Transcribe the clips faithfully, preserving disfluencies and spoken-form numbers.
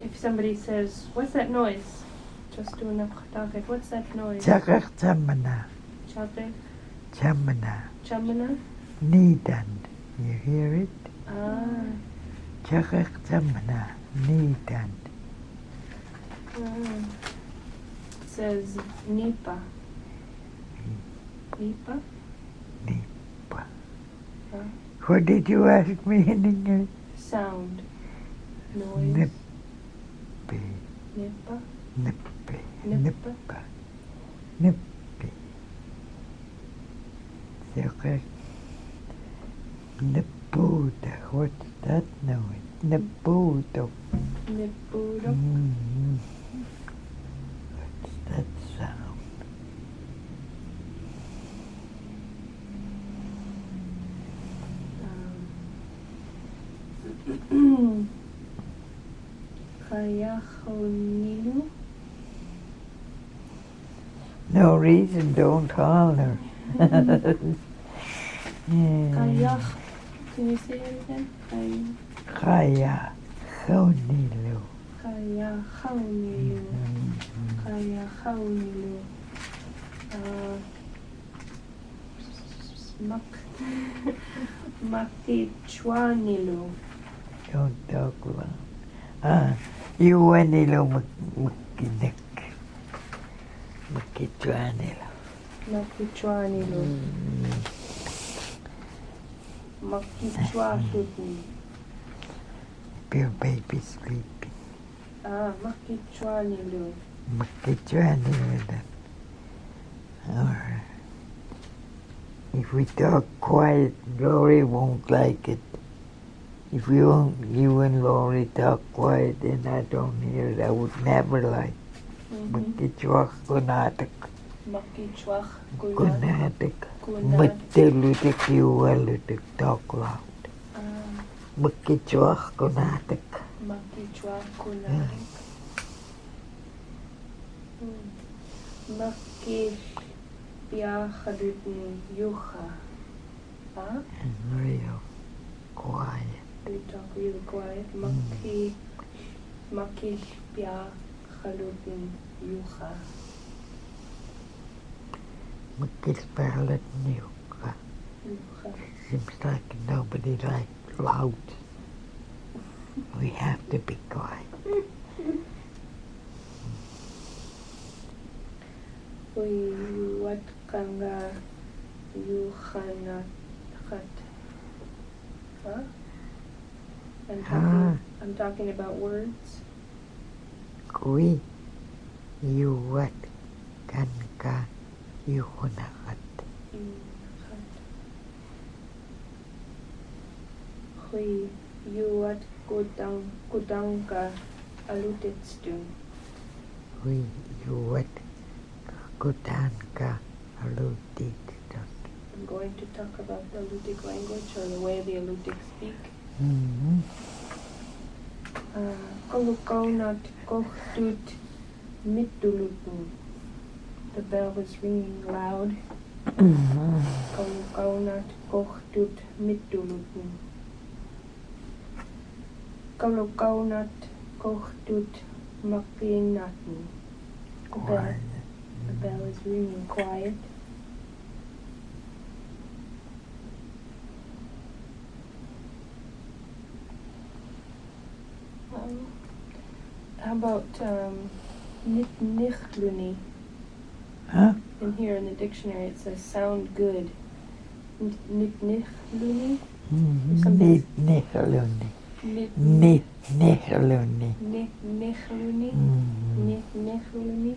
If somebody says, what's that noise? Just doing a target. What's that noise? Chakak chamana. Chakak? Chamana. Chamana? Nidan. You hear it? Ah. Chakak chamana. Nidan. Ah. It says nipa. Nipa? Nipa. Huh? What did you ask me in English? Sound. Noise. Nippe. Nipa? Nippe. Nippa? Nippa. Nippe. Chakak. Nipuda. What's that noise? Nipudo. Nipudo? Mm-hmm. What's that sound? Um. Kayachonilu? No reason, don't holler. Kayach. Can you say it again? Kay. Kaya Khonilu. Kayachonilu. Kayachonilu. Uh. Mak. Makichwanilu. Don't talk loud. Ah, you wanilu makinik. Makichwanilu. Makichwanilu. Makichwanilu. Your baby sleeping. Ah, makichwanilu. Makichwanilu. Or if we talk quiet, Laurie won't like it. If you won't, you and Laurie talk quiet and I don't hear it, I would never like. Makichwak kunatak. Makichwak Kunatak. Kunatak. Matilutik you walutik talk loud. Makichwak kunatak. Makichwak kunatak. Makich biachadutni yucha. Huh? Real quiet. We talk really quiet. Maki, makish biachadutni yucha. Makispalat nyuka. Yucha. Seems like nobody likes loud. We have to be quiet. We what kanga yuchanat chat. Huh? I'm talking, I'm talking about words. Kui yuwat kanka yuhunakat. Hui yuat kudang kudangka alutitstu. Kui yuwat kudanka alutit. I'm going to talk about the Alutiiq language or the way the Alutiiq speak. Mm-hmm. Kolukaunat kohtut mitulutun. The bell is ringing loud. Kolukaunat kohtut mitulutun. Kolukaunat kohtut makinatun. The bell, the bell is ringing quiet. Um, how about um, nitnichluni? Huh? In here in the dictionary it says sound good. Nitnichluni? Nitnichluni. Nitnichluni. Nitnichluni? Nitnichluni?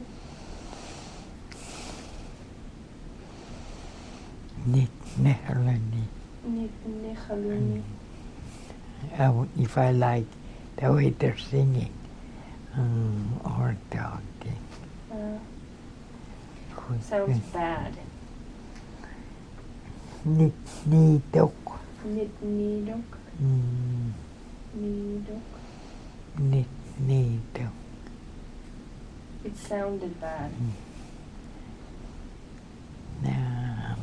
Nitnichluni. Nitnichluni. Uh, if I like the way they're singing um, or talking. Uh, sounds bad. Nit nidok. Nit nidok. Mm. Nidok. Nit nidok. It sounded bad. Um,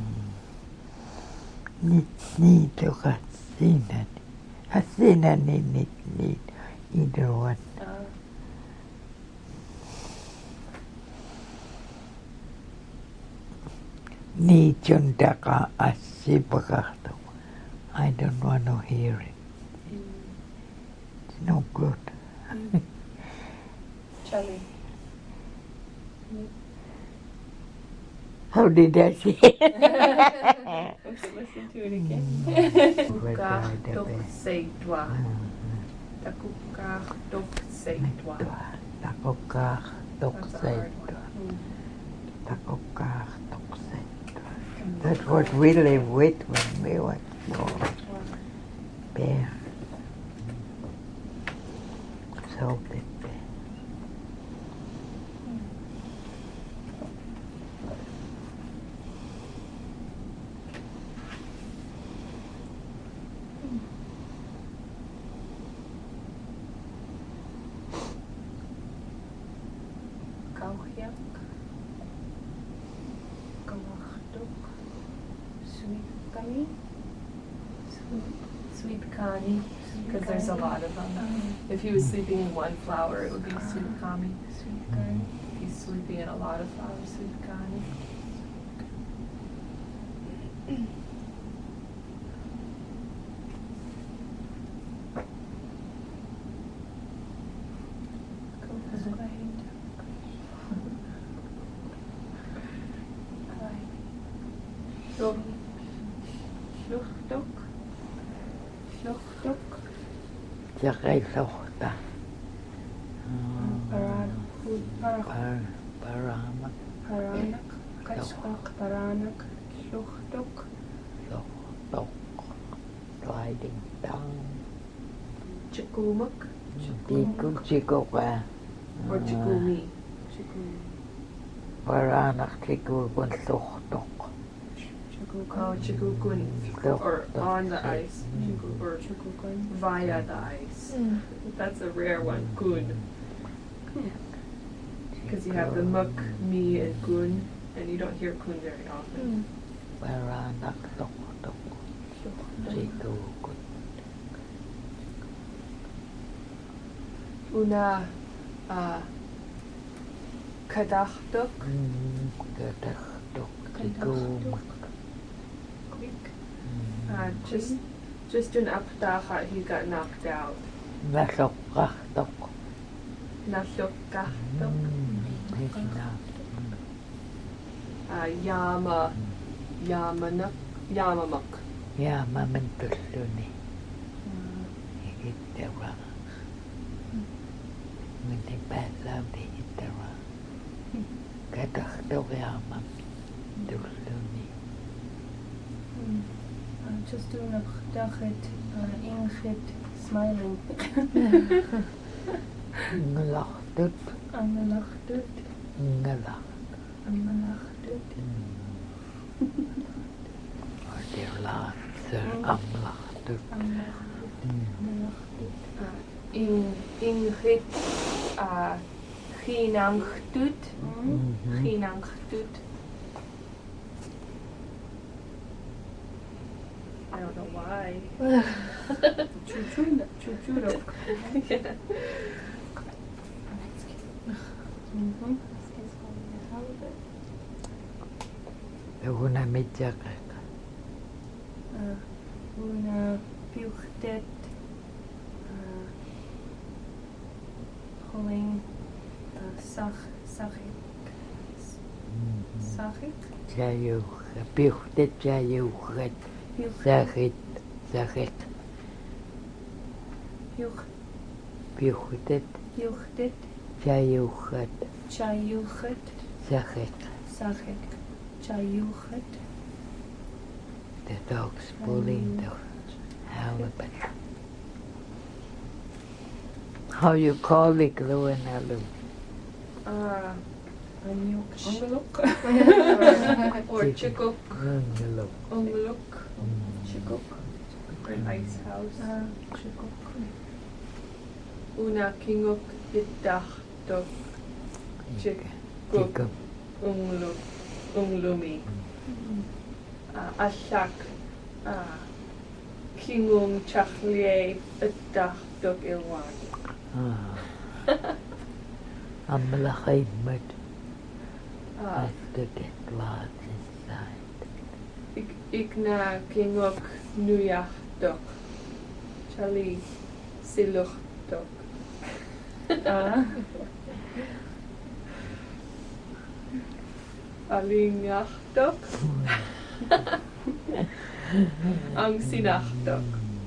nit nidok hasinan. Hasinan ni nit nid. Either one. Uh, Ni chuntaka asipakahto. I don't want to hear it. It's no good. Charlie. How did I say it? Okay, listen to it again. Kukah tok seitwa. Takukah tok seitwa. Takokah tok That's a hard seitwa. one. Takokah tok seitwa. That's what we live with when we were small. Bear. Salted bear. Kauhyak. Kawakhdok. Sweet kani. Sweet kani. Because there's a lot of them. If he was sleeping in one flower, it would be sweet kami. Sweet kani. If he's sleeping in a lot of flowers, sweet kani. Fluchtdok. Fluchtdok. Sakay sohta. Paranak. Par, paramak. Paranak. Kachkak. Paranak. Fluchtdok. Tok, tok. Sliding down. Chikumak. Tikuk chikuka. Or chikumi. Chikumi. Paranak chikukun sohtok. Oh, chikukun. Or on the ice. Chiku- Or chikukun. Via the ice. That's a rare one. Kun. Because you have the muk, mi, and kun, and you don't hear kun very often. Paranak sohtok. Chikukun. Una uh, kadachdok. Kadaktok. Chikum. Quick. Uh, just just an aptacha, he got knocked out. Nasokahtok. Nashokahdok. Hikna. Uh, yama, yamanak, yamamak. Ja, mä mentussuni. Hittara. Meni päällauti hittara. Katahto jaama tussuni. I'm just doing a dachet, uh, ingit, smiling. Ngelachtut. Angelachtut. Ngelacht. Angelachtut. Der laatser amlachtut. Angelachtut. Uh, ing, ingit, uh, ginangtut. Ginangtut. I don't know why. Chuchuna, chuchurok. Yeah. Mm-hmm. Una mitjaka. Uh, una piuchtet. Uh, Holing. Uh, sach, sachik. Sachik? Säjuhka. Piuhtet säjuhkat. Sähit. Sähit. Piuch, Piuhtet piuchtet. säjuhkat. Chayuchet. Sähit. Sachik. Chayuchet. The dog's pulling the halibut. How you call it, Luanalu? Uh, Anyuk. Ungaluk. Or chikuk. Ungaluk. Ungaluk. Chikuk. An ice house. Uh, chikuk. Una kinguk itachtok. Chikuk. Ungluk. Unglumi. Uh, Ashak. Uh, Kingung chachlie itachtok ilwan. Ah. I'm like, but Uh, I have to get lots inside. Ik ik na kingok nuyachtok. Chali siluchtok. Ah. Alingachtok. Ang sinachtok.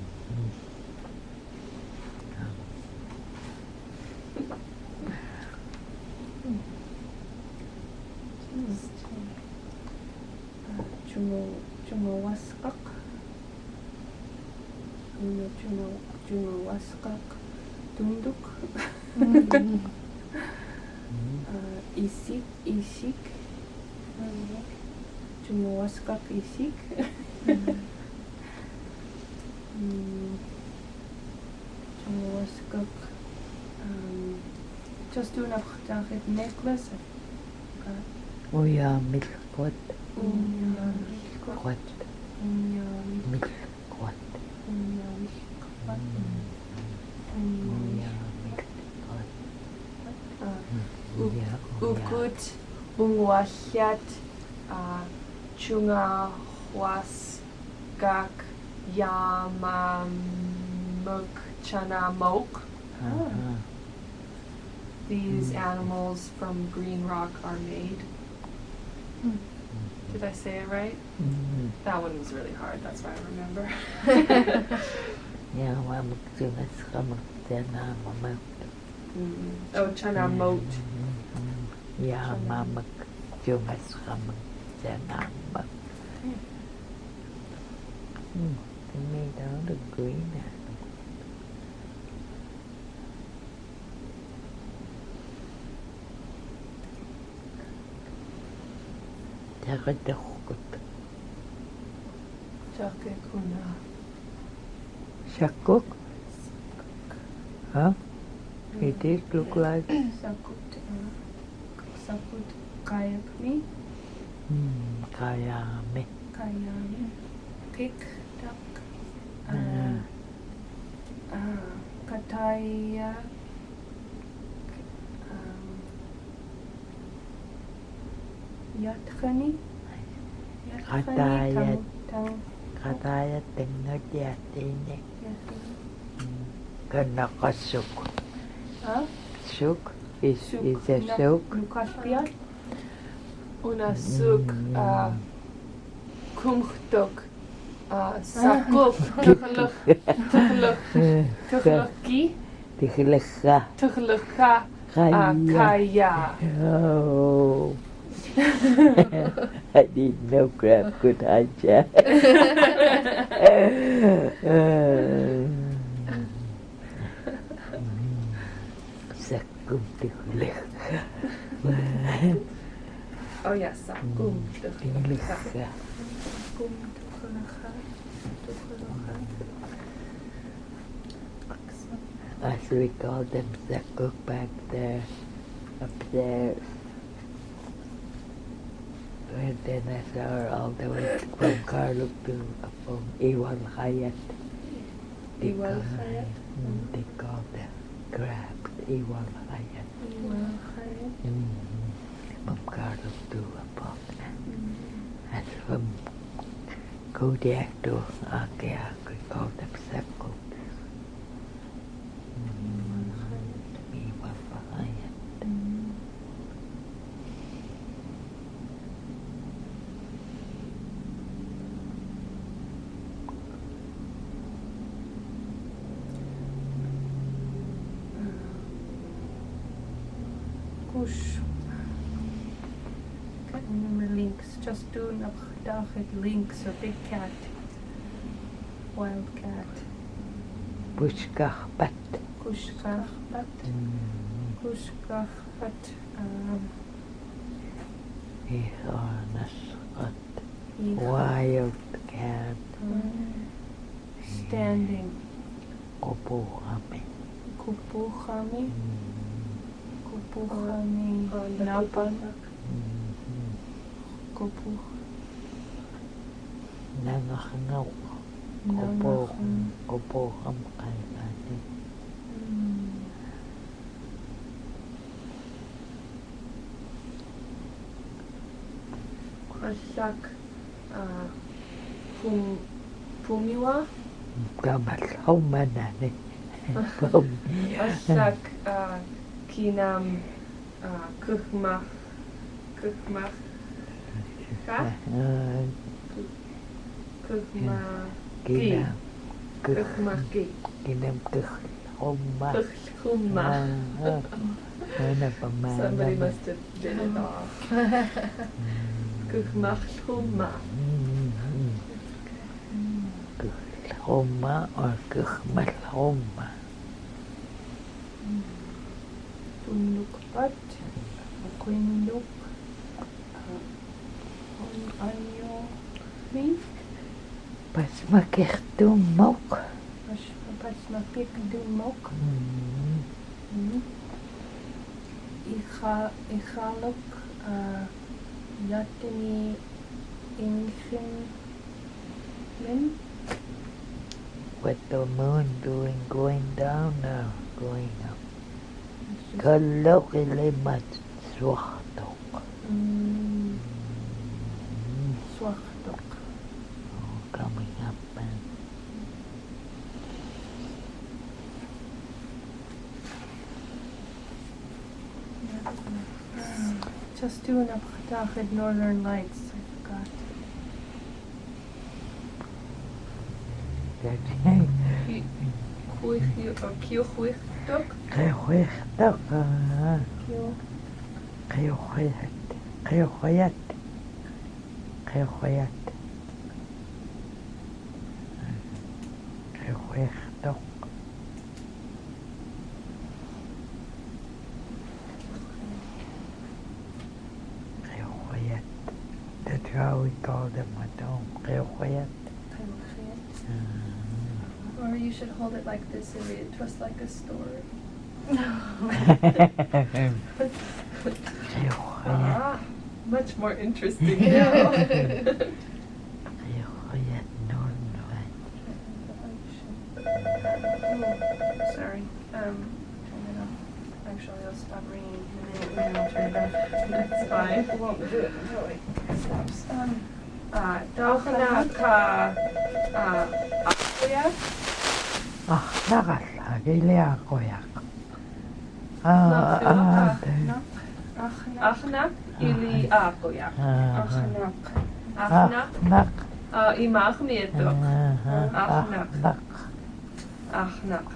Jumo jumo waskak. Jumo jumo jumo waskak. Tunduk. Uh, isik isik. Jumo waskak isik. Mm, Jumo waskak. Um, just doing a necklace. Oh ja, milkwat. Mm, Kwat. mm, Milkwat. mm, Oh ja, milkwat. uh, Ja, oh ja. Ukut bungwahyat uh, chunga huaskak yamamuk chanamok. Aha. These Mm. animals from Green Rock are made. Did I say it right? Mm. That one was really hard, that's why I remember. Ja, mamak sungas kamak tena mamak. Mm. Oh, chanamot. Ja, mamak sungas kamak tena mamak. Hmm, they made out of green. Takadakot. Chake kuna. Shakuk? Huh? It did look like. Sakut, uh, sakut kayakmi, Hmm, kayame. kayami, pick, duck, uh, Mm. uh, kataya, um, yatkani, Kataya. tang, tang, Kataya tingad yatine. yatkani. Kanakasuk. Huh? Suk is, Suk, is a na- suk. Nukaspiat, Una suk Mm. uh, kumchtok uh, sakuk tuchluk tuchluk tuchluki Tigleka. tuchluka uh, Kaya. kaya. Oh. I didn't know crap could answer. Sakum tigleka. Oh yes, sakum tuchluka. Tigleka. kum, tukulaka, tukulaka. As we call them sakuk back there, up there. Where then I saw her all the way from Carlup to from Iwal Hayat. They Iwal call- Hayat? Mm, they call the crabs Iwal Hayat. Iwalhaya. Mm-hmm. From Carlup to above. And from Kodiak to Akeak, we call them sakuk. Iwal Hayat. Kush. Can't remember links. Just do Nabdachet links. A big cat. Wild cat. Pushkachbat. Kushkachbat. Mm. Kushkachbat. Um, Ihornaskat. ich- Wild cat. um, standing. Kopuhame. Kupuchami. Mm. Kupuchami. On the Napan. Mhm. Kupuch. Nangahangaw. Kopuham. Kopuham kay ate. Asak uh, Pum, pumiwa. Kamalhom manani. Pum. Ashak uh, kinam uh, kuhmach. Kuhmach. Ka? Kuhma. Kinam. Kuhmaki. Kinam kuhoma. Kuhma. Ano pa man? Somebody must have been it off. Kuhmach huma. Kuhoma or kuhmalhoma. Tunlukpat. Quinluk. Anyo. Mi. Pas makiktumok. Pas pas mapikdumok. Icha ichalok latini inchin min. With the moon doing going down now, going up. Kalokili mat swachtok. Swachtok. Oh, coming up and Just doing a Ptached Northern Lights, I forgot. Kiuchwichtok. Kayuchtok. Kyo. Kayuchayat. Kayuchayat. Kayuchayat. Kayuchtok. Kayuchayat. That's how we call them at home. Kayuchayat. Or you should hold it like this and read it to us like a story. Ah, much more interesting now. Oh, sorry. Um, turn it off. Actually, I'll stop ringing in a minute and then I'll turn it off. That's fine. I won't do it until it stops. Um, uh, Dalchana ka, uh, Akuya? Ah, nakalagay ako yak. Ah, ah, Achnak ili Akuya. Achnak. Achnak. Nak. Uh, imach mietok. Achnak. Nak. Achnak.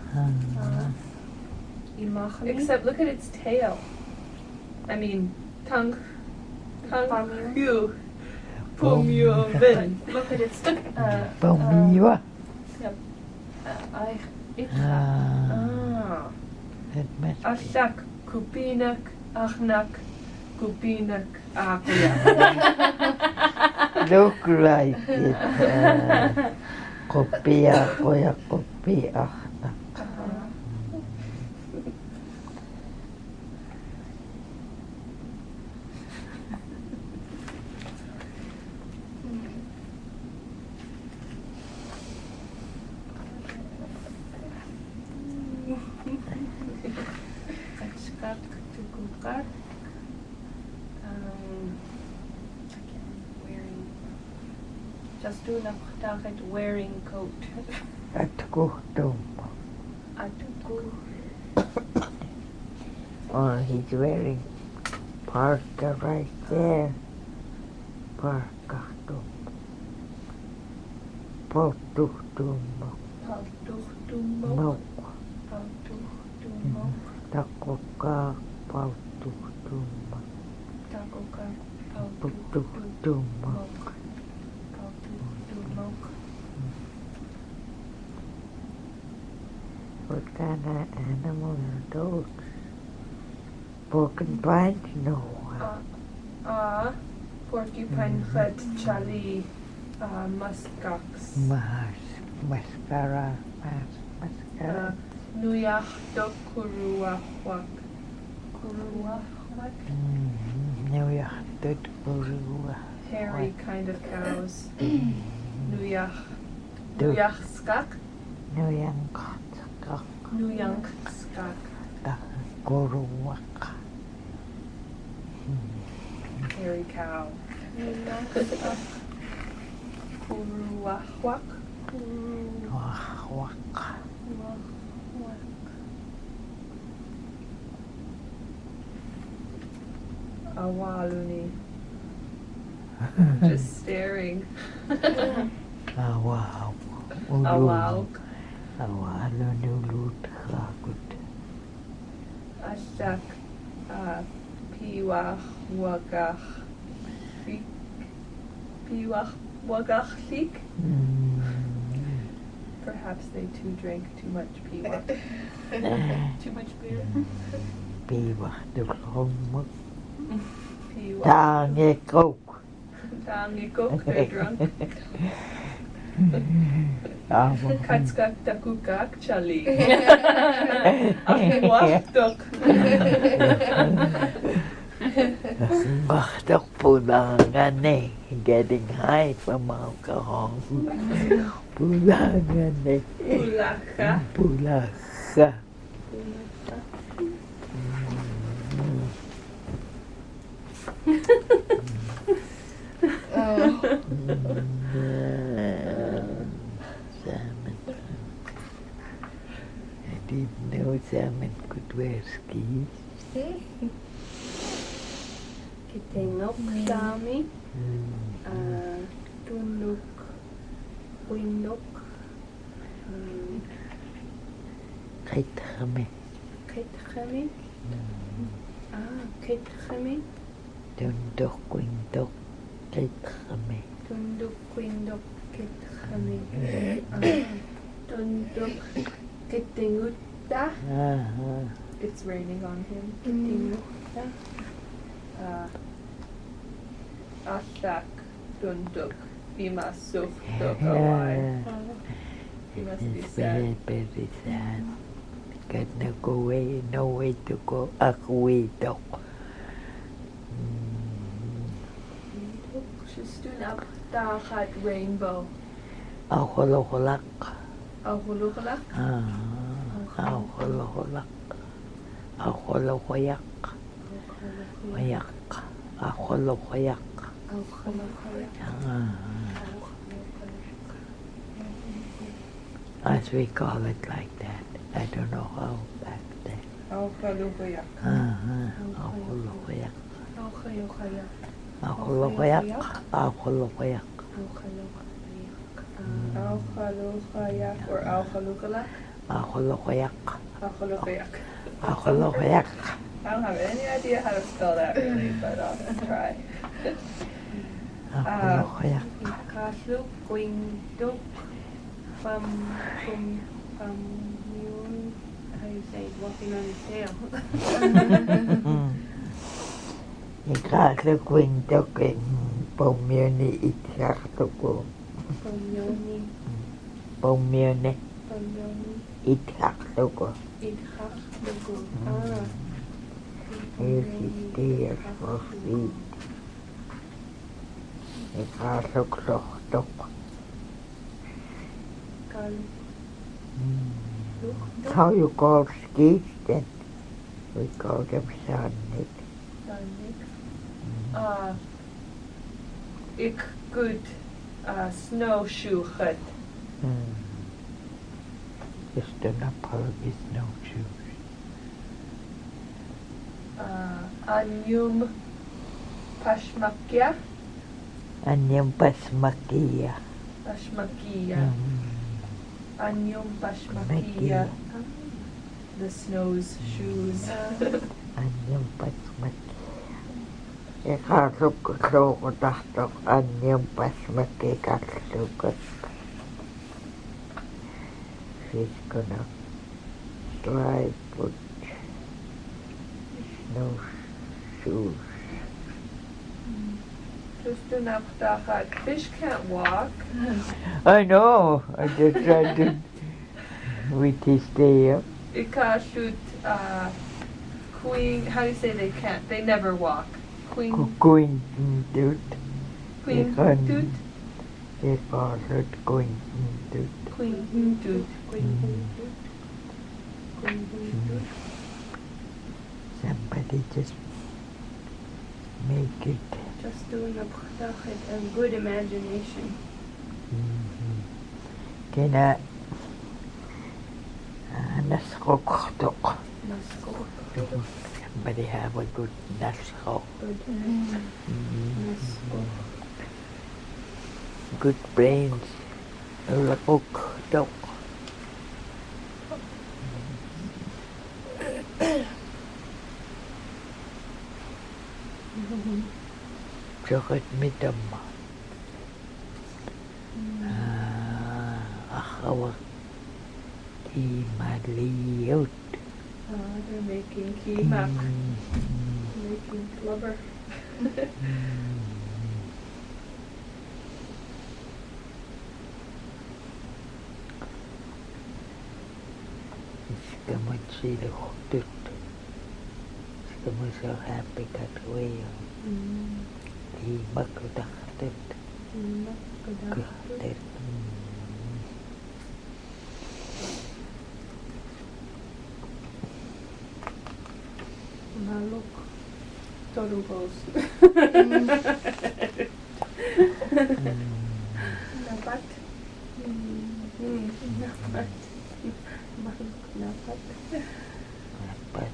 Imachmi. Except look at its tail. I mean, tongue. Tongue. You. Pumyo ben. Look at its uh, Pumiwa. uh, I it Ah. It must be. Ashak kupinak achnak kupinak akuya. Look like it. Uh, kopi ako ya kopi ah. Kachkat tukukat. Um, again, wearing. Just doing a Ptached Wearing coat. At kuhtum. atuku. Oh, he's wearing parka right there. Parka tum. Potuhtum. Paltuhtumok. Mok. Paltuhtumok. Takoka pautuhtum. Takoka. Putuhtum. Paltuhtumok. What kind of animal are those? Porcupines? No. Ah, porcupine fed chali uh, muskox. Mas, mascara, mas, mascara. Nuyach dokuruahwak. Kuruahwak. Mm, New York, that Urua. Hairy kind of cows. Nuyach. Du- Nuyach skak. New York, Nuyang skak. Kuruak. Hairy cow. Kuruwahwak. Wahwak. Kuruwahwak. Awaluni. Just staring. Awaw. Awalk. Awalun ulut hakut. Ashak. Uh, Piwach wagach. Fik. Piwach wagach fik. Perhaps they too drank too much piwach. Too much beer. Piwach được không mất. Piwach. Ta nghe câu. Tangikok, they're drunk. Awak. Katskak takukak chali. Akwaktok. Baktok pulangan eh. Getting high from alcohol. Pulangan eh. Pulaka. Pulaka. Oh. Salmon. I didn't know salmon could wear skis. Kitengok dami. Uh, tunuk. Windok. Um, Kait kami. Kitchemi. Ah, kitchemi. Tundok, windok. Kait kami. Tunduk, windok, kitchemi. Ah, tunduk, kitengutta. Ah, It's raining on him. Kitengutta. Uh, Ashak tunduk. Bimasuk dokawai. He must be It's sad. very, very sad. Got no go way, no way to go. Akwi dok. She's doing up Dahat Rainbow. Akolok-kolak. Ahulukalak. Ah, akolok-kolak. Akolok-koyak. Koyak. Akolok-koyak. Ah, as we call it like that. I don't know how back then. Ahukalukayak. Ah, akolok-koyak. Aukhayokhaya. Akolok-koyak. Akolok-koyak. Ahukalukayak or Ahukalukalak. Akolok-koyak. Ahulukayak. Akolok-koyak. I don't have any idea how to spell that really, but I'll try. Akolok-koyak. Ikasluk, windok, pam, pum, pam, yun. How you say it? Walking on his tail. Ikasluk windok in Pomyoni Itzhak-tuko. Pomyoni, Pomyoni pomyoni, Itzhak-tuko. idhak, dugo. Ah. Here she stares for feet. Ikasluk sohtok. Kal, luk, How you call skis then? We call them sandnik. danik. Uh, ik good uh, snowshoe hut. Hmm. Just an apology snowshoes. Uh, anyum pashmakia. Anyam pasmakia. Pashmakia. Hmm. Anyum pashmakia. The snow's shoes. Anyam pasmakia. Ikasluk sohtok. Anyam pasmakia kasluk. She's gonna try put snowshoes. Just enough dahat. Fish can't walk. I know. I just tried to with his tail. Ika shoot uh, queen. How do you say they can't? They never walk. Queen. Going dude. Queen Ikan. toot. They call it going dude. Queen toot. Somebody just make it. Just doing a b'chdachet and good imagination. Kina uh, naskoktok. Naskok. Somebody have a good naskok. Good. Naskok. Good brains. Lakoktok. Chocolate midam. Akawak di maliot. Uh, they're making kimak, making blubber. Kamu sila hudut. Kamu so happy kat way. Di makudaktet. Kudaktet. Maluk. Torugos. Nabat. Nabat. Maluk nabat. Dapat.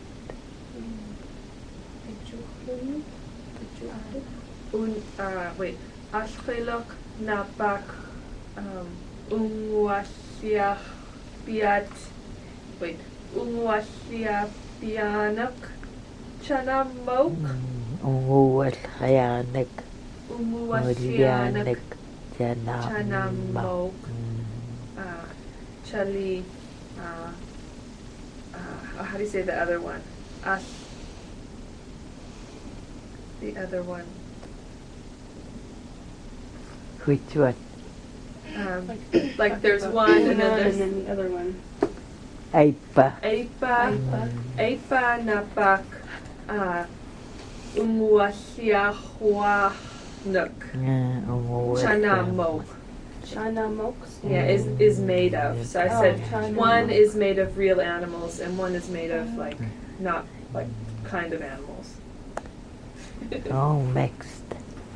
Pechuhlun. Pechuhlun. Un, uh, wait. Ashkelok napak um, ungwasya piat. Wait. Ungwasya pianak chanamok. Unguwas hayanek. Umuwasyanak Chanamok. chanamok. Uh, chali. Uh, uh, how do you say the other one? Ash. The other one. Which one? Um, like there's one and then and there's then the other one. Aipa. Eipa. Aipa. Eipa napak. Uh, Umuwasyahuanuk. Unguwas. Chanamok. Chanamoks. Yeah, is is made of. So I Oh, said chanamok. one is made of real animals and one is made of like not like kind of animals. All mixed.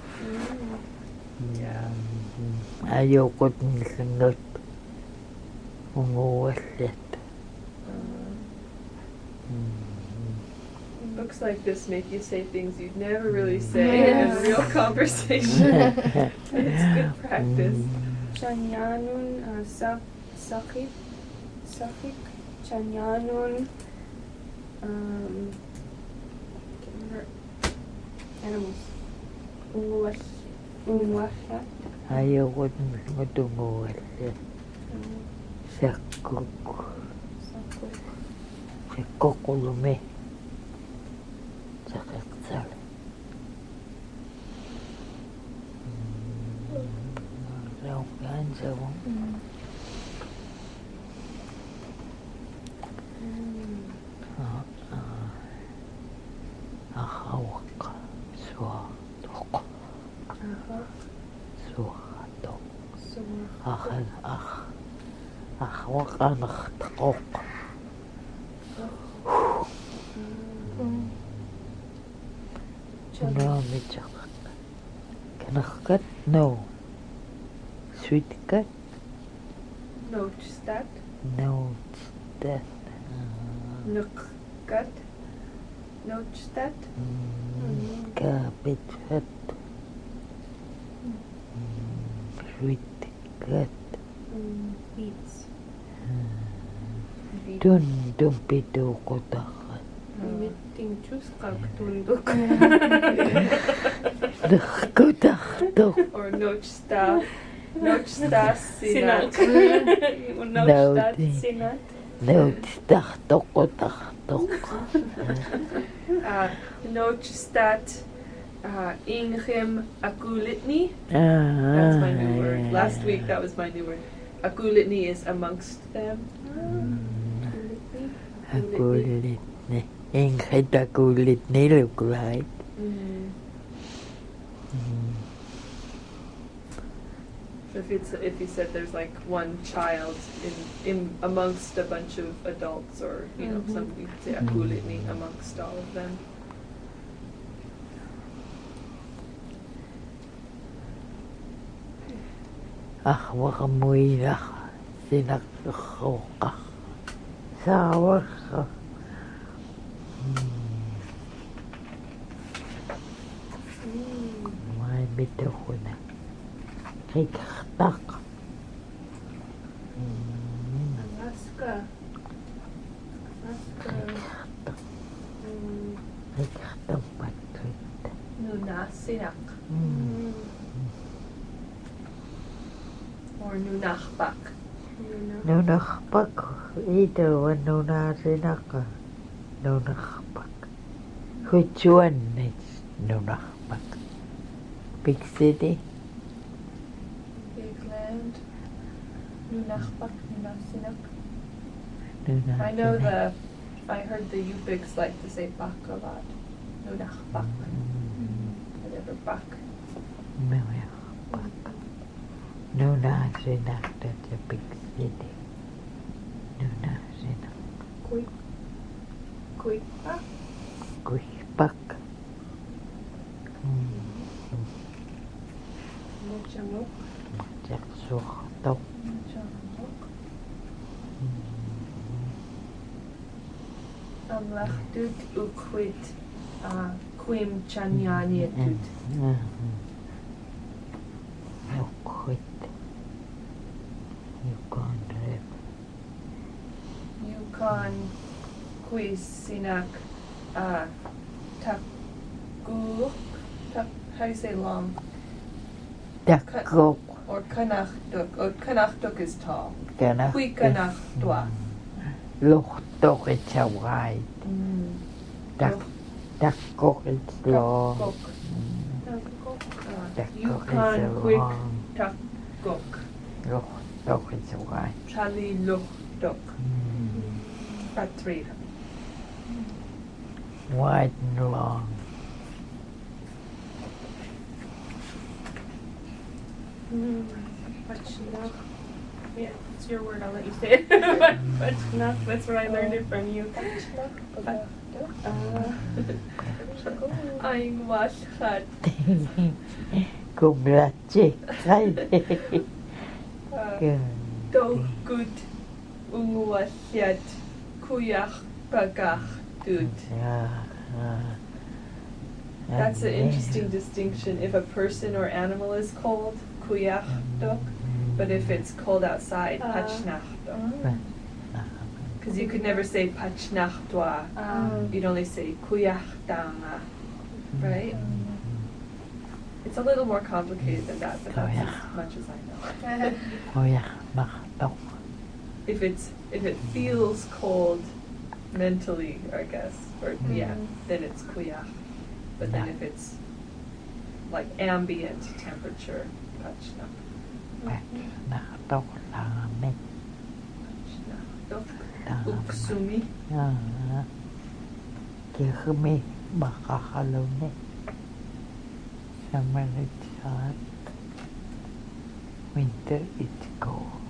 Yeah. Ayoko din sunod. Unguwas yan. Books like this make you say things you'd never really say in real conversation. It's good practice. Chanyanun. Uh, sak. Sakik. Sakik. Chanyanun. Um. Can't remember. Animals. Unguwas. Unguwasya. Ayoko din sunod unguwas yan. Um, Sakuk. Sakuk. Sakukulume. Sakaksal. Rau gan sa mo. Ahawak. Suhatok. Aha. Suhatok. So. Ahan ah. Ahawak anak takok. No, me chakak. Kanakat? No. Sweet cut? No, just that. No, that. Nukkat. No, just that. Kapit fat. Sweet cut. Um, beets. Dun, dun pito ko takat. Meeting choose tunduk. Dakko takto. Or nochsta. Nochsta Sinat. sinat. Nochtat Naughty. sinat. No, takto ko takto. Uh, Nochstat uh, Inghim Akulitni. Ah, That's my new word. Last week that was my new word. Akulitni is amongst them. Akulit ni. Ingrid akulit ni look like. Mm. So if it's if you said there's like one child in in amongst a bunch of adults, or you know Mhm. something, you could say akulitni amongst all of them. ach wakamuinach sinakukak sawaka. May bitaw ko na. Kikaktak. Alaska. Alaska. Kikaktak. Mm. Kikaktak patrit. Nunasinak. Mm. Or nunachbak. Nuna. Nunakpak. Ito wa nunasinaka. Nunakpak. Which one is nunakpak? Big city? Big land. Nunachbak. Nunasinak. Nunasinak. I know the, I heard the Yupiks like to say bak a lot. Nunachbak. Whatever bak. Nunakpak. Nunasinak, that's a big city. Nunasinak. Quick. Quick bak. Kuipak. Mochangok. Jaksuktok. Amlachdut ukwit quim chanyanyatut. Ukwit. Yukon River. Yukon quisinak uh, takuk. Tak, how do you say long? Dakok. Or kanachduk. Oh, kanachduk is tall. Kana. Kui kanachdua. Luchtok it's a wide. Dak. Dakok it's long. Takuk. Takok. Uh, Dakok Yukon is quick long. takuk. Luchtok it's a wide. Chali lukduk. At three. Wide and long. Mm. Pachnach. Yeah, it's your word. I'll let you say it. Pachnach. That's where I learned it from you. Uh, Aing washchat. Kumlachi. Do good ungwashyat kuyach bagach dud. That's an interesting distinction. If a person or animal is cold, kuyach dok, but if it's cold outside, Uh. pachnach dok. Because you could never say pachnach dwa. um, You'd only say kuyach danga, right? It's a little more complicated than that, but that's as much as I know. Oh yeah, Machtok. if it's if it feels cold mentally, I guess, or yeah, Mhm. then it's kuyach. But then if it's like ambient temperature, pachnach. Nachtok langit. Uksumi. Ah. Kikumi makakalunit. Summer it's hot. Winter it's cold.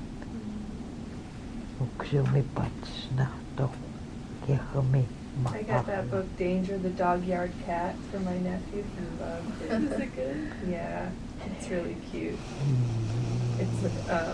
Uksumi pats nachtok. Kikumi I got that book, Danger the Dog Yard Cat, for my nephew. He loved it. Is it good? Yeah, it's really cute. It's um.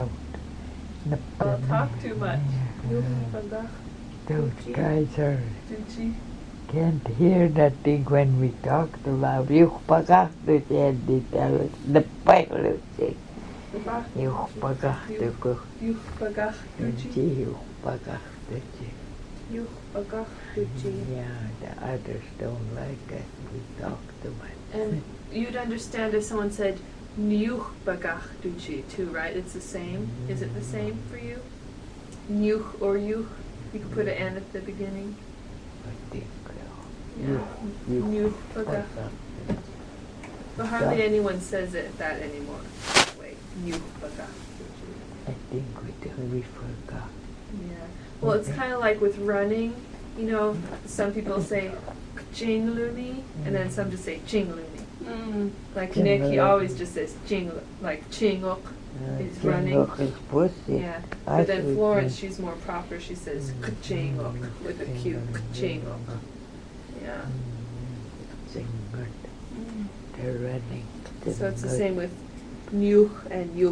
Don't talk too much. Bagach. Those guys are Duchi. can't hear nothing when we talk too loud. Yung pagkakto siya dito, napay siya. Yung pagkakto ko. Yuch bagach duchi. Hindi yung pagkakto siya. Yuch bagach duchi. Yeah, the others don't like us. We talk too much. And you'd understand if someone said Nyuch bagach duchi too, right? It's the same. Is it the same for you? Nyuch or yuch? You could put an N at the beginning. I think so. Yeah. You- Nyuch bagach. pagkakto. But hardly anyone says it that anymore. Wait, Nyuch bagach duchi. I think we do, we forgot. Yeah. Well, it's kind of like with running. You know, some people say jingluni, and then some just say jingluni. Mm. Like Nick, he always just says jing, like chingok. Uh, He's running. Chingok is pussy. Yeah. I But then think Florence, we- she's more proper. She says kchingok with a Q. Kchingok. Yeah. Chingok. Mm. They're running. So it's the Chingok. same with nyuch and yuch.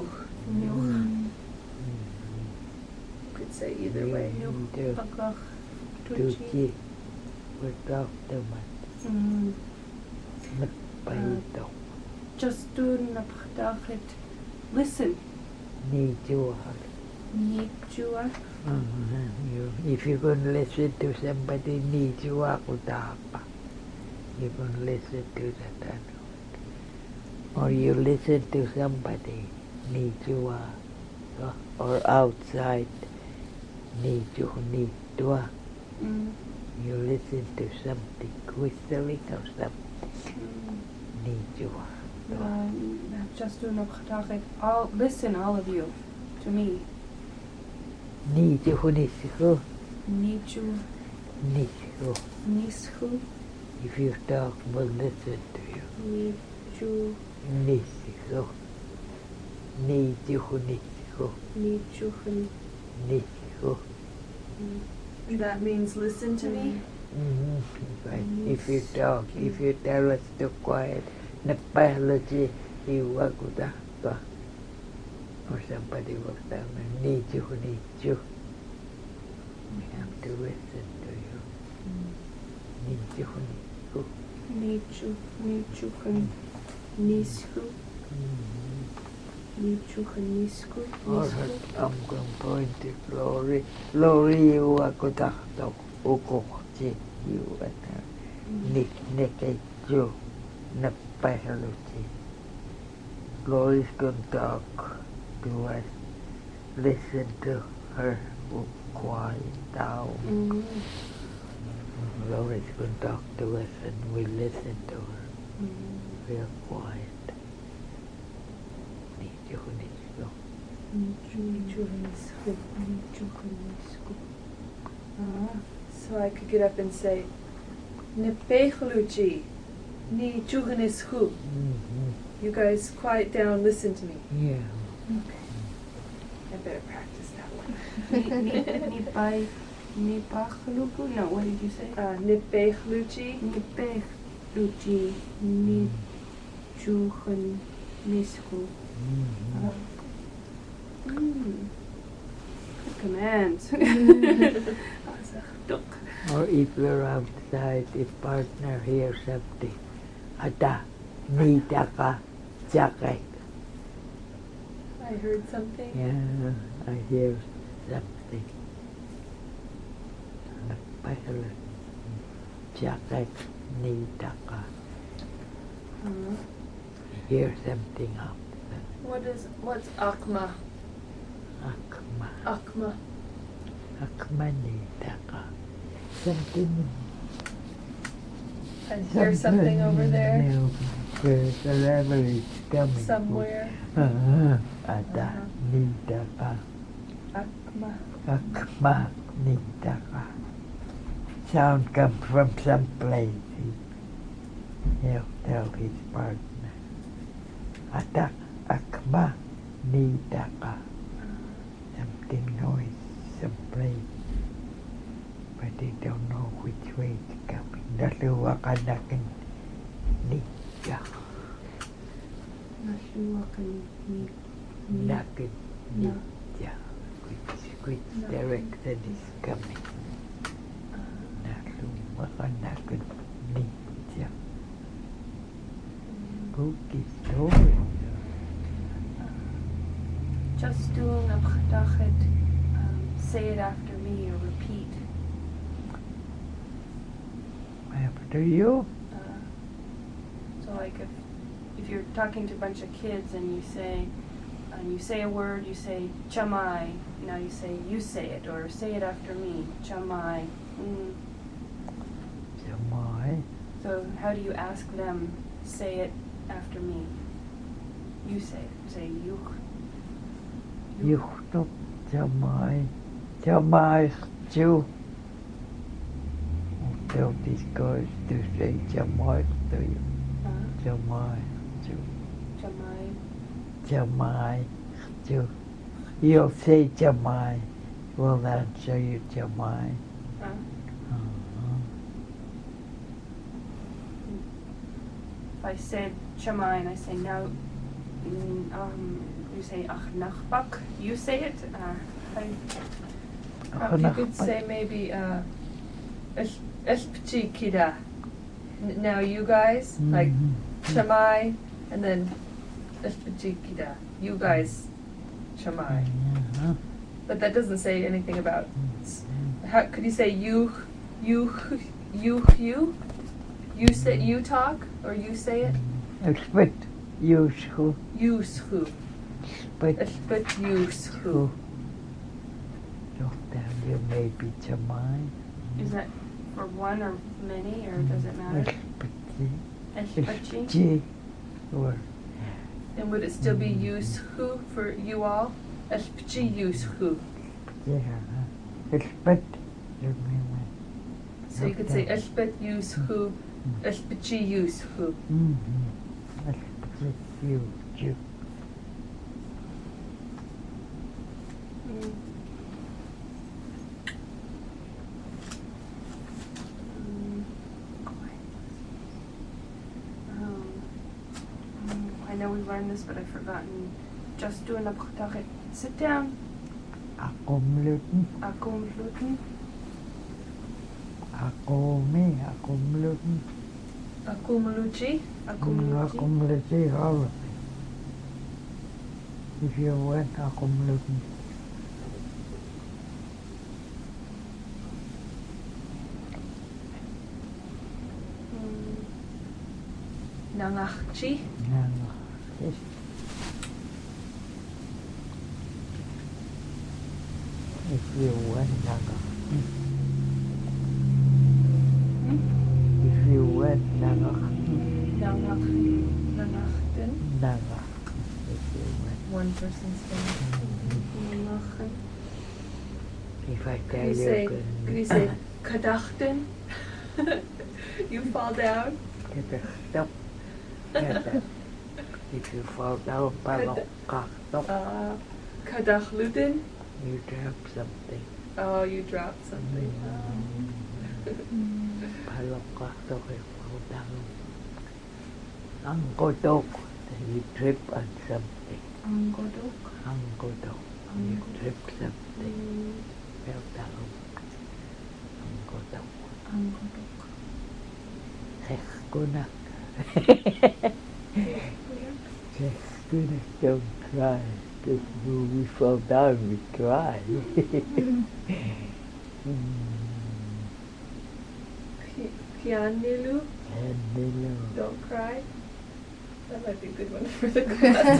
Nuch. You could say either way. Nuch. Pagach. Tuchi. Tuchi. Without the man. Mm. Nagpaito. Just do napagdachit. Listen. Nijuhal. Nijua. Uh-huh. You, if you're going to listen to somebody, Nijua Kutapa. You can listen to that other. Or you listen to somebody, Nijua. Or outside, Niju Nijua. Mm. You listen to something whistling or something, Mm. Nijua. Uh, just do napagdachit. All listen, all of you, to me. Niju Nishu. Niju. Nishu. Nishu. If you talk, we'll listen to you. Niju. Nishu. Niju Nishu. Nijuhan. Nishu. That means listen to me. Mm-hmm. Right. If you talk, if you tell us to quiet, Nepalaji, you work with that. Or somebody will tell me, need you, need you. We have to listen to you. Need you, need you. Niju. Nijuhan. Nishu. Mm-hmm. Nijuhan. Nishu. All Nishu. right, I'm going to point to Glory. Glory, you are good at the Ukochi. You are Nick, Nick, you, Nepalaji. Glory's going to talk to us. Listen to her. We'll quiet down. Mm. Glory's going to talk to us and we listen to her. Mm. Real quiet. Need you, need you. Nijuhan. Nishu. Nijuhan. Nishu. Ah. So I could get up and say, Nepechaluchi, ni chuganishu. Mm-hmm. You guys quiet down, listen to me. Yeah. I better practice that one. Ni ni ni pai ni pachaluku. No, what did you say? Uh, Nepechaluchi. Ni pech luchi ni juhan nisku. Mm-hmm. Mm. Good commands. Duk. Or if you're outside, if partner hears something, Ata, nita ka, jakay. I heard something. Yeah, I hear something. Nagpahal, jakay, nita ka. Uh, Hear something outside. What is, what's akma? Akma, Akma. akma nita ka. Something. I hear something over there. No, there's a level is coming. Somewhere. Uh-huh. Ata, Uh-huh. nita ka. Akma. Akma, nita ka. Sound comes from some place. He, he'll tell his partner. Ata, akma, nita ka. Something noise, some place. But they don't know which way it's coming. Naluwa ka nakin nita. Nashuakan ni ni Nakin na. nita. Which, which Nakin. direction is coming. Naluwa ka nakin nita. Cookie story. Just doing a pchdachet. Um, say it after me or repeat. After you? Uh, so like if if you're talking to a bunch of kids and you say and you say a word, you say chamai. Now you say you say it or say it after me. Chamai. Mm. Jamai. So how do you ask them? Say it after me. You say it. Say yuch. Yuchtuk jamai. Jamai chu. Tell these guys to say jamai to you. Uh, Jamai chu. chamai. Jamai chu. You'll say jamai. We'll answer you jamai. Uh, Uh-huh. if I said chamai and I say now, mm, um, You say achnachbak. You say it. Uh, how, Uh, you could say maybe uh, es- espchi kida. N- Now you guys, like Shamai, and then espchi kida. You guys, Shamai. Uh-huh. But that doesn't say anything about. s- How could you say you, you, you, you? You say you talk or you say it. Expect useful. Yushu. But Espet yushu. sometimes you may be Jamai. is that for one or many, or does it matter? Especi. Especi. G or And would it still be yushu for you all? Espchi yushu. yeah. Expect. Remember. So you could say espet yushu, espchi yushu. Mm-hmm. Expect you. You. Mm. Mm. Um, mm, I know we learned this, but I've forgotten. Just doing a pchtarit. Sit down. Ako mluten. Akum luten. Ako me. Ako mluten. Akumuluchi. Ako Akum mluten. All of it. If you want, ako mluten. Mm. Nangachchi. Nano. Yes. If you want, nano. Hmm? If you want, nano. Nangach. Nangachten. Nano. If you want. One person's saying. Machen. If I tell Could you you, say, can- could you say, kadachten? You fall down. Get the stop. Get the- If you fall down, palok ka. Stop. Uh, kadachluden. You drop something. Oh, you dropped something. Palok ka. Stop. You fall down. Ang kodok. You trip on something. Angodok. Ang kodok. You trip something. Mm. Fell down. Ang kodok. Angodok. Sekunak. Sekunak, don't cry. Because when we fall down, we cry. Pianilu. And then, Don't cry. That might be a good one for the class.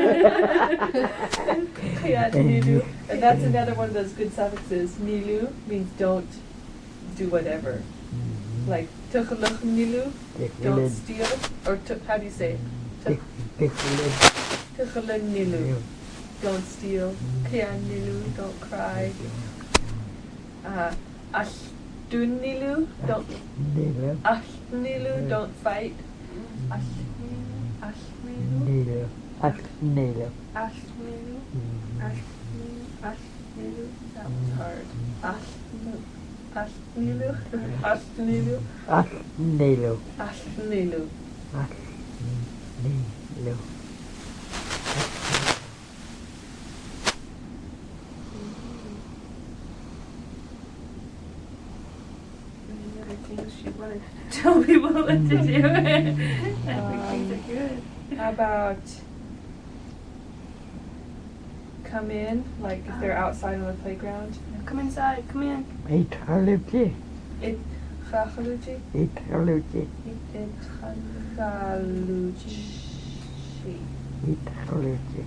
Pianilu. And that's another one of those good suffixes. Nilu means don't do whatever. Like tuchalach nilu, don't steal. Or tu- how do you say it? Tuchalach nilu, don't steal. Kian nilu, don't cry. Uh, ashtun nilu, don't ashnilu, don't fight. Ashnilu, ashnilu, Asnilo. Ashmilu. Ashmilu. Ashmilu. That was hard. Ashmilu. Ashmilu. Ashmilu. Asnilo. Ashmilu. Asnilo. Any other things you want to tell people what to do? I think these are good. How about come in, like if they're outside on the playground? Come inside. Come in. Eat haluchi. It chachaluchi. Eat haluchi. It chachaluchi. Eat haluchi.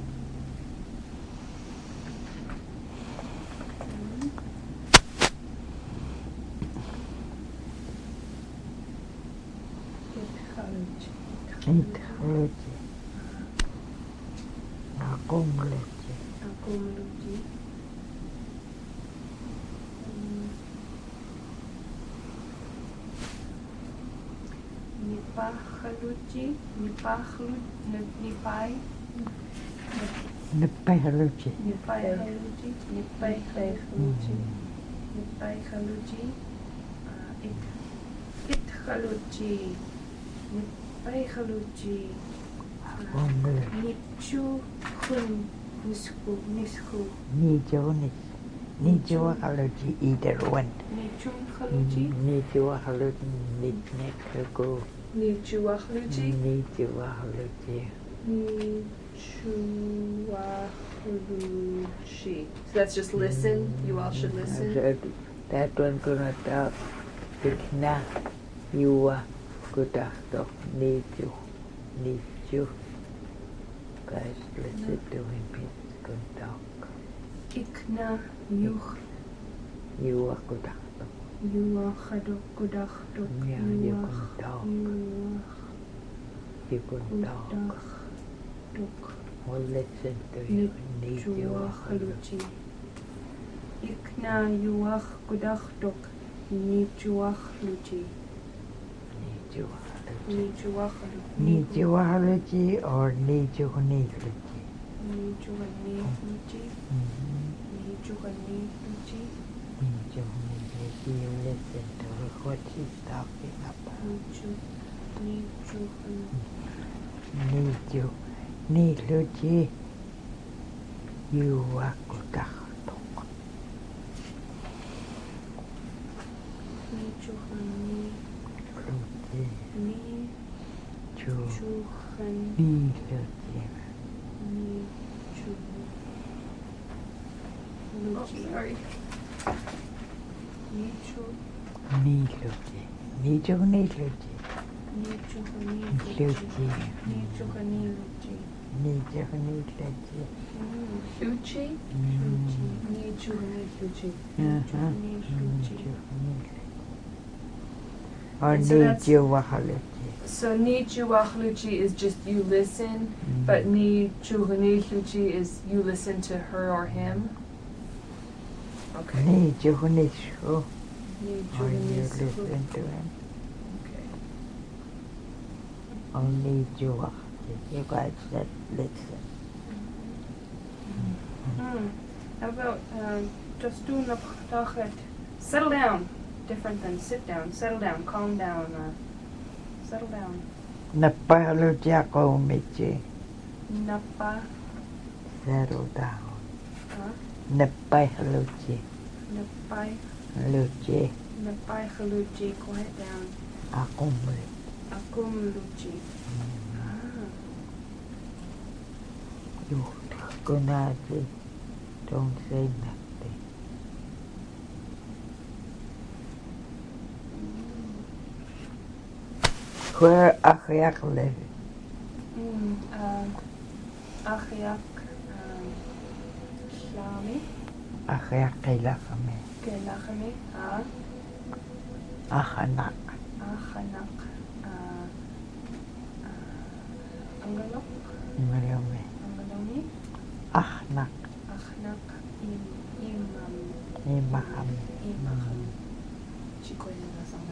Eat haluchi. Akong leche. Akum luji. Nipachaluchi. Nipachlu. Nipai. Nepay haluchi. Nipai haluchi. Nipai haluchi. Nipai haluchi. It. It haluchi. Nipai haluchi. Ongle. Nichu hun nisku nisku. Nijonis. Nijoakaluji either one. Nichun khaluji. Nijoakaluji nitnekago. Nichu akhluji. Nijoakaluji. Nichu akhluji. So that's just listen. You all should listen. That one gonna talk. Ikna. You are good after. Niju. Niju. Guys, listen to him. He's gonna talk. Ikna yuch. You are good after. Yuachadok gudachdok. Yeah, you can talk. You can talk. Yuachdok. Well, listen to him. Niju Nichuachaluji. Ikna yuach gudachdok. Nichuachluji. Nijuakaluji. Nichuachaluji. Nijuakaluji or Nijuaniluji. Nichuaniluji. Nichuaniluji. Nijuaniluji. You listen to what she's talking about. Nichu. Nichuan. Niju. Niluji. You are good. Nichuani. Luji. Ni. Chu. Chuhan. Niluji. Nichu. Oh, sorry. Nichu. Niluji. Nijuaniluji. Nichuaniluji. Luji. Nichuaniluji. Nijuaniluji. Uchi. Luji. Nichuaniluji. Nichuaniluji. Or And so that's- Nijuakaluji. So Nichuachluchi is just you listen, but Nichuaniluchi is you listen to her or him. Okay. Nijuanishu. Or you Nichuaniluji. listen to him. Okay. Or Nijuakaluji. You guys said listen. Hmm. How about um, just do napchtachet? Settle down. Different than sit down. Settle down. Calm down. Uh, settle down. Napaluji ako umichi. Napa. Settle down. Huh? Napaluji. Napai. Luji. Napai haluji. Quiet down. Ako umichi. Akum luji. Ah. You kunaji. Don't say nothing. Where Achiak live? Mm. Um. Achiak. Um. Shlami. Achiak ilakami. Gelachami. Ah. Achanak. Achanak. Uh. Uh. Angalok. Mayroon. Angalomi. Achnak. Achnak. Im. Imam. Imaham. Imam. Chico na nasang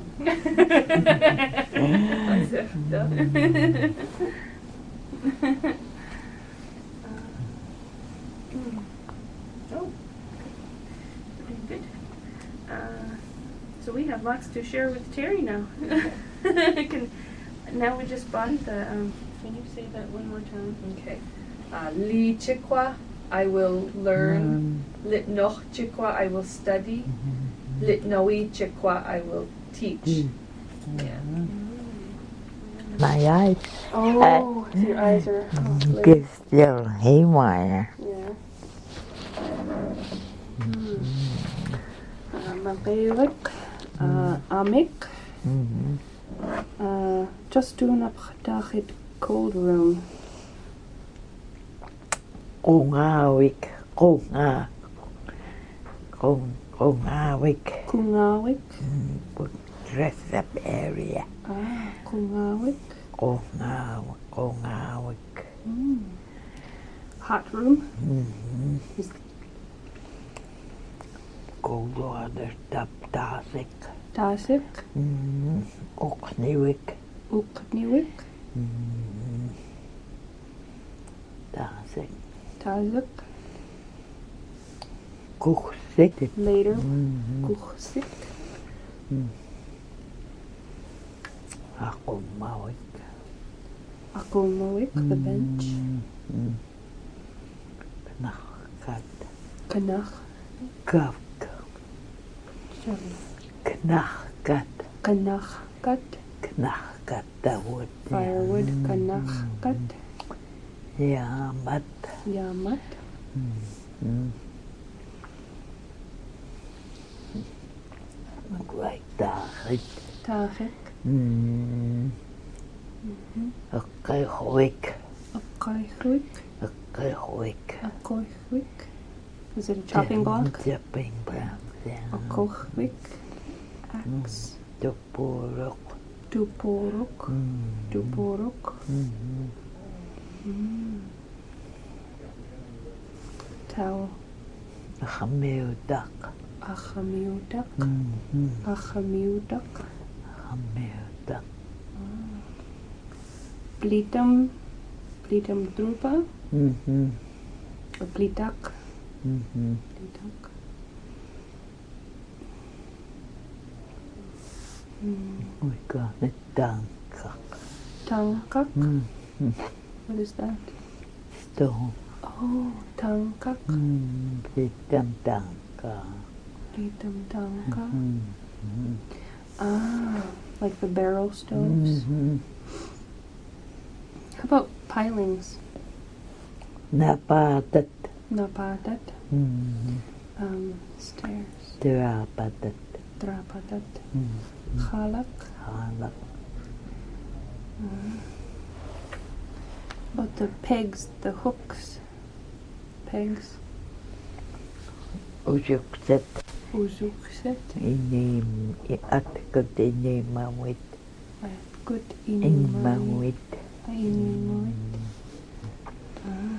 Oh, doing good. Uh, so we have lots to share with Terry now. Can, now we just bought the. Um, can you say that one more time? Okay. Uh, Li Chikwa, I will learn. Lit Noch Chikwa, I will study. Lit Noi Chikwa, I will teach. Yeah. My eyes Oh, your eyes are. Oh, get still haywire. yeah. Maqirik, Amik, Mhm. uh, just doing up Dachit cold room. Kungawik. Kunga. Kung. Kungawik. Kungawik, Dress up area. ah, Kungawik. Kungawik. Kungawik. Mm. Hot room. Mhm. Is- Cold water tap tasik. Tasik, Mhm. Okniwik. Ukniwik, Mhm. Tasik. Tazik, Kuchsik. later, Mhm. Kuchsik, Akumawik. Akulmoik, the bench. Mm. Knachkat. Kanach. Kafka. Knachkat. Kanachkat. Knachkat. That would. Firewood. Kanachkat. Yamat. Yamat. Mm. Like that. Tachik. Mm. Okay, hoik. Akoichwik. Okay, hoik. Akoichwik. Is it a chopping block? Chopping block. Yeah. Akoichwik. Axe. Tupurok. Tuporok. Mm. Tuporok. Mm. Mm. Towel. Chamiudak. Achamiudak. Mm. Achamiudak. Chamiudak. Plitam. Plitam drupa. Mm-hmm. Or plitak. Mm-hmm. Plitak. Mm. We got it dankak. Tangkak. Mm-hmm. What is that? Stone. Oh, tangkak. Mm. Pitam danka. Plitam tangka. Mm-hmm. Ah, like the barrel stoves. Mm-hmm. How about pilings? Napatat. Napatat. Mm-hmm. Um, stairs. Tirapatat. Trapatat. Mm-hmm. Khalak. Halak. Mm. About the pegs, the hooks. Pegs. Ujukset. Uzukset. Inim. Atkot inimawit. Good Inimawit. inimawit. Inimawit. Ah.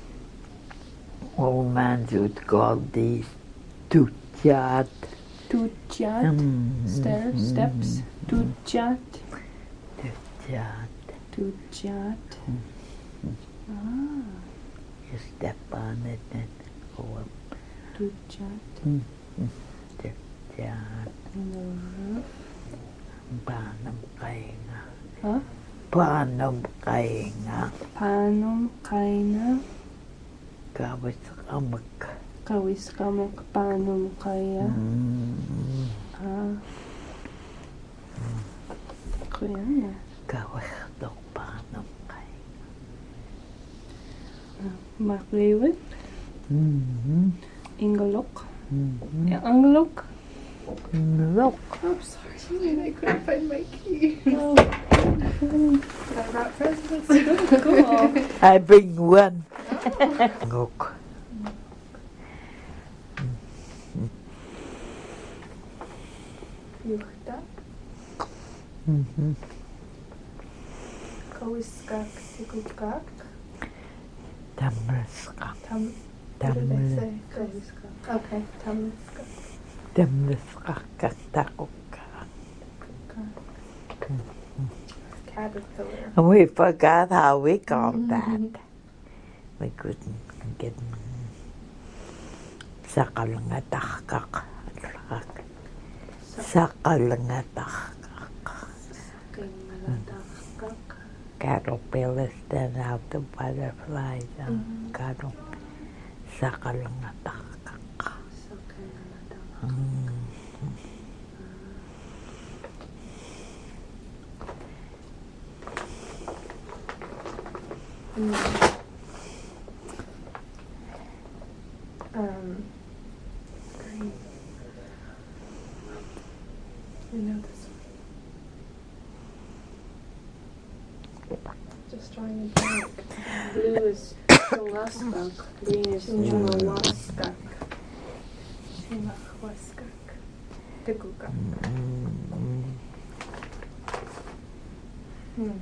Old man would call these tuchat. Tujat. Mm. Stairs, steps. Tujat. Tuchat. Tujat. Ah. You step on it and go up. Tujat. Mm. Tuchat. And the roof. Panam kainga. Huh? Panam kainga. Panum kaina. Kawis kamak. Kawis kamok panum kaya. Mm. Ah. Kuya. Kawis to panam kainga. Makliwit. Mm-hmm. Ingalok. Mm-hmm. Angalok. Look. I'm sorry, I couldn't find my key. Oh. I brought presents. Cool. I bring one. Look. Yuhta. Mm-hmm. Kawiskak. Tikukak. Tamraska. Tam. What did I Tamraska. say? Kawiskak. Okay. Tamskak. Tamraska. Katakuka. Caterpillar. And we forgot how we called that. We couldn't get Sakalangatakak. Sakalangatakak. Caterpillars stand out the butterflies. Mhm. Cattle. Sakalangatakak. Mm. Mm. Um, green. I know this one. Just drawing a blank. Blue is Chulaskak. Green is Chula. Chulawaskak. Chulawaskak. Tikukak. Mm. Hmm.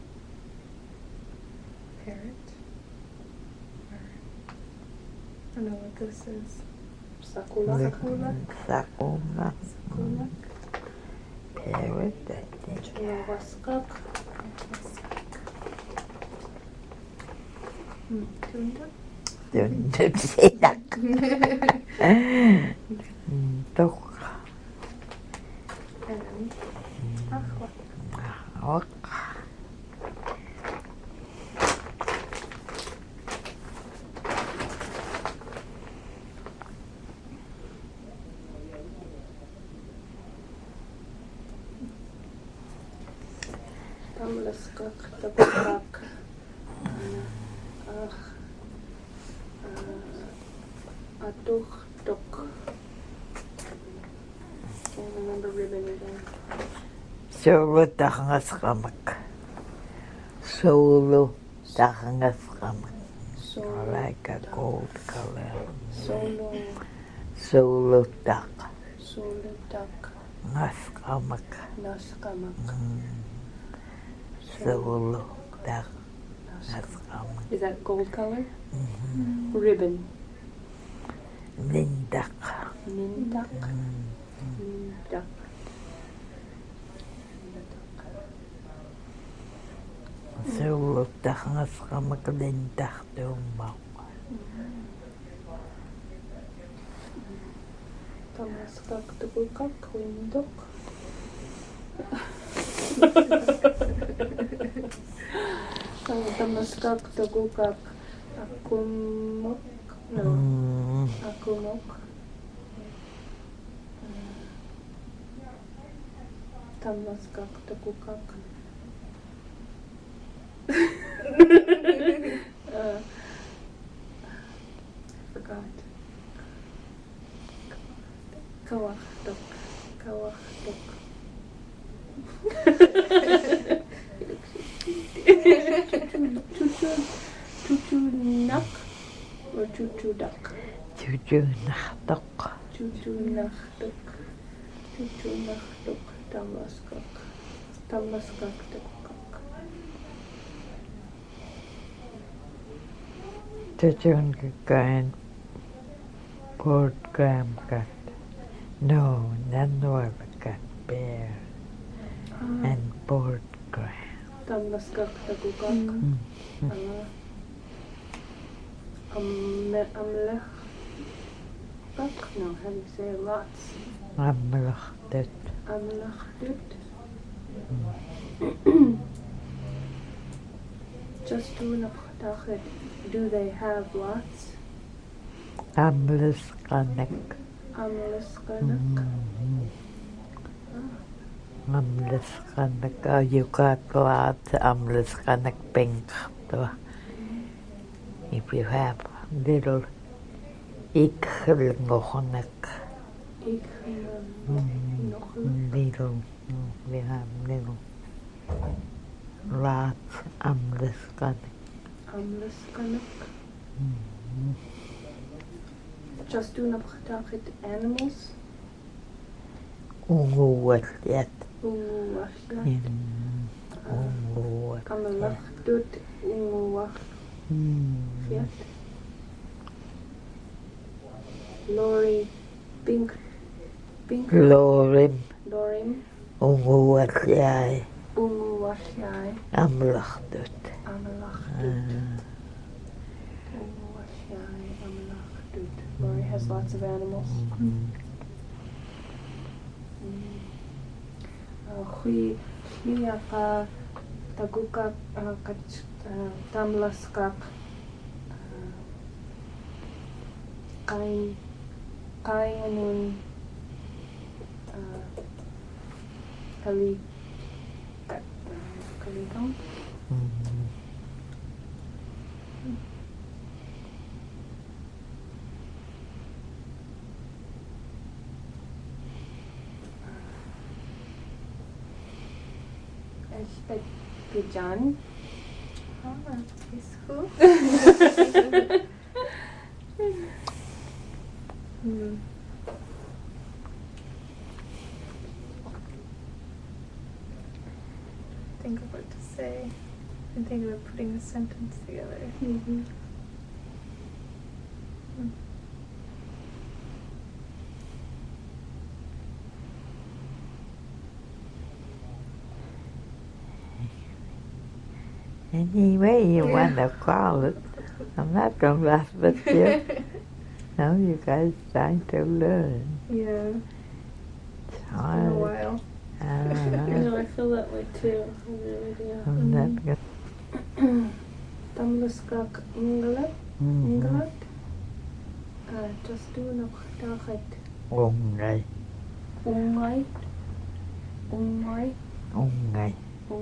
Parrot. Or, I don't know what this is. Sakulak. Sakulak. Sakula. Sakulak. Parrot, I think. Chulawaskak. Hmm. Tunda. Don't say that. Tok. And Ahwa. Ok. Tamlaskak, Takukak, uh, uh, Atuk, Tuk. Can't remember ribbon again. Solo takangaskamak. Solo takangaskamak. Solo. Like a gold color. Solo. Solo tak. Solo tak. Ngaskamak. Naskamak. Mm. Solo tak. Ngaskamak. Is that gold color? Mm-hmm. Ribbon. Nindak. Nindak. Mm. Nindak. Solo takangaskamak nindak tumaw. Tamlaskak, Takukak, Windok. Tamlaskak, Takukak, Akumok. No. Mm. Akumok. Tamlaskak, Takukak. uh, I forgot. Kawakdok. Kawakdok. Chuchunak or chuchudak? Chuchunaktok. Chuchunakdok. Chuchunakdok. Tamlaskak. Tamlaskak, Takukak. Chuchunkakan. Port gram cat. No, none cat. Bear. And port gram. Tamlaskak, Takukak. Mm. Uh, Amle- Amlech. No, how do you say it? Lots. Amlachtet. Amlachdut. Just doing a ptachet. Do they have lots? Amliskanek. Amliskanak. Amliskanek. Oh, you got lots. Amliskanek pink. So, if you have little ikhlngochonek. Ik Mm, nog little. Mm, we have little. Lots. Amliskanek. Amliskanak. Mm. Just doing a ptachet animals. Unguwat yet. Unguwashlat. Mm. Unguwat. Amlachdut. Unguwach. Mm. Fiat. Lori. Pink. Pink. Lorim. Lorim. Unguwat yai. Unguwashyai. Amlachdut. Amalachdut. Unguwashyai. Amalachdut. Lori has lots of animals. Hui Hliaka Tagukak Tamlaskak Kain Kainun Kali Kalikong. Hashtag Pijan. Ah, is who? Hmm. Think of what to say. And think of putting a sentence together. Mm-hmm. Any way you want to call it. I'm not going to laugh at you. No, you guys trying to learn. Yeah. It's It's been a hard. while. I know, Uh, I feel that way too. I really do. I'm not good. Tamlaskak Ingalat. Mhm. Ingalat. Uh, just do na ptachet. Ungay. Ungay. Ungay. Ungay.